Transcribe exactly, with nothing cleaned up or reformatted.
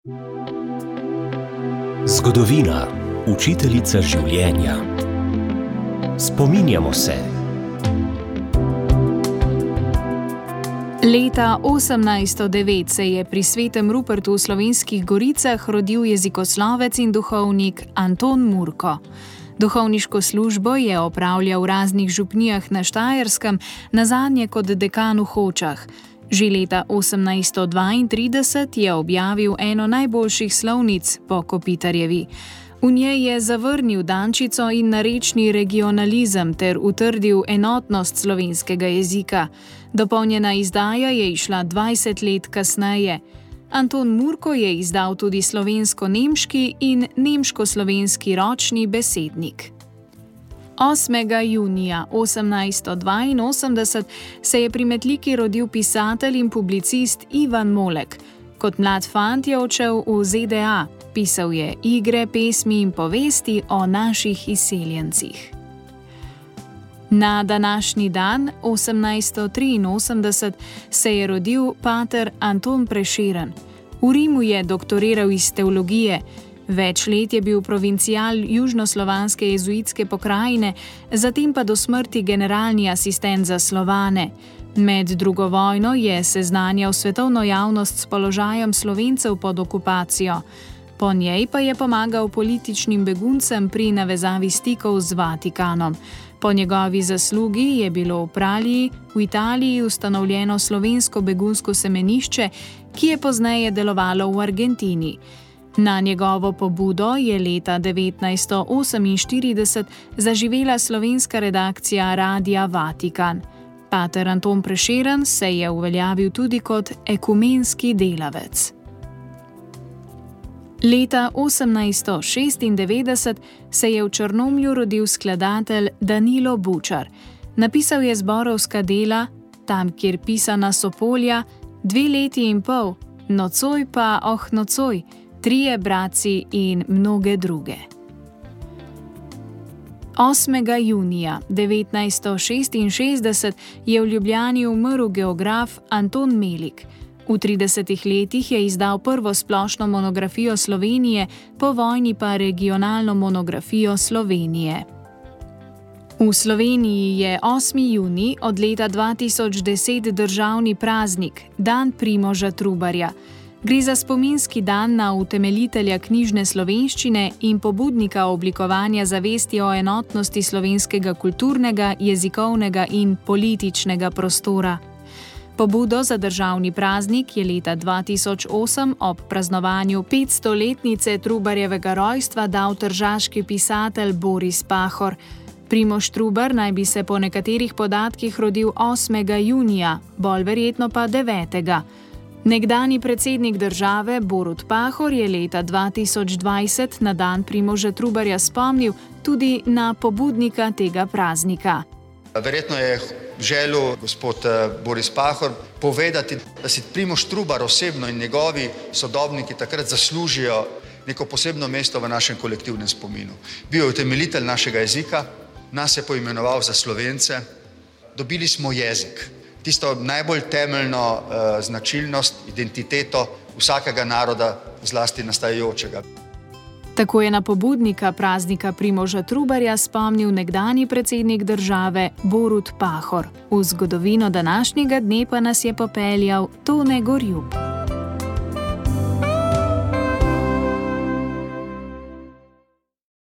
Zgodovina, učiteljica življenja. Spominjamo se. Leta osemnajststo devet se je pri Svetem Rupertu v Slovenskih Goricah rodil jezikoslovec in duhovnik Anton Murko. Duhovniško službo je opravljal v raznih župnijah na Štajerskem, nazadnje kot dekan v Hočah. Že leta osemnajststo dvaintrideset je objavil eno najboljših slovnic po Kopitarjevi. V njej je zavrnil dančico in narečni regionalizem ter utrdil enotnost slovenskega jezika. Dopolnjena izdaja je izšla dvajset let kasneje. Anton Murko je izdal tudi slovensko-nemški in nemško-slovenski ročni besednik. osmega junija osemnajststo dvainosemdeset se je pri Metliki rodil pisatelj in publicist Ivan Molek. Kot mlad fant je odšel v Z D A, pisal je igre, pesmi in povesti o naših izseljencih. Na današnji dan, osemnajststo triinosemdeset, se je rodil pater Anton Prešeren. V Rimu je doktoriral iz teologije. Več let je bil provincial južnoslovanske jezuitske pokrajine, zatem pa do smrti generalni asistent za Slovane. Med drugo vojno je seznanjal svetovno javnost s položajem Slovencev pod okupacijo. Po njej pa je pomagal političnim beguncem pri navezavi stikov z Vatikanom. Po njegovi zaslugi je bilo v Praliji v Italiji ustanovljeno slovensko begunsko semenišče, ki je pozneje delovalo v Argentini. Na njegovo pobudo je leta devetnajststo oseminštirideset zaživela slovenska redakcija Radia Vatikan. Pater Anton Prešeren se je uveljavil tudi kot ekumenski delavec. Leta osemnajststo šestindevetdeset se je v Črnomlju rodil skladatelj Danilo Bučar. Napisal je zborovska dela Tam, kjer pisana so polja, Dve leti in pol, Nocoj pa oh nocoj, Trije bratci in mnoge druge. osmega junija devetnajststo šestinšestdeset je v Ljubljani umrl geograf Anton Melik. V tridesetih letih je izdal prvo splošno monografijo Slovenije, po vojni pa regionalno monografijo Slovenije. V Sloveniji je osmi junij od leta dva tisoč deset državni praznik, dan Primoža Trubarja. Gre za spominski dan na utemeljitelja knjižne slovenščine in pobudnika oblikovanja zavesti o enotnosti slovenskega kulturnega, jezikovnega in političnega prostora. Pobudo za državni praznik je leta dva tisoč osem ob praznovanju petstoletnice Trubarjevega rojstva dal tržaški pisatelj Boris Pahor. Primož Trubar naj bi se po nekaterih podatkih rodil osmega junija, bolj verjetno pa devetega. Nekdanji predsednik države Borut Pahor je leta dva tisoč dvajset na dan Primoža Trubarja spomnil tudi na pobudnika tega praznika. Verjetno je želel gospod Boris Pahor povedati, da si Primož Trubar osebno in njegovi sodobniki takrat zaslužijo neko posebno mesto v našem kolektivnem spominu. Bil je utemeljitelj našega jezika, nas je poimenoval za Slovence, dobili smo jezik. Tisto najbolj temeljno uh, značilnost, identiteto vsakega naroda, zlasti nastajajočega. Tako je na pobudnika praznika Primoža Trubarja spomnil nekdanji predsednik države Borut Pahor. V zgodovino današnjega dne pa nas je popeljal Tone Gorjup.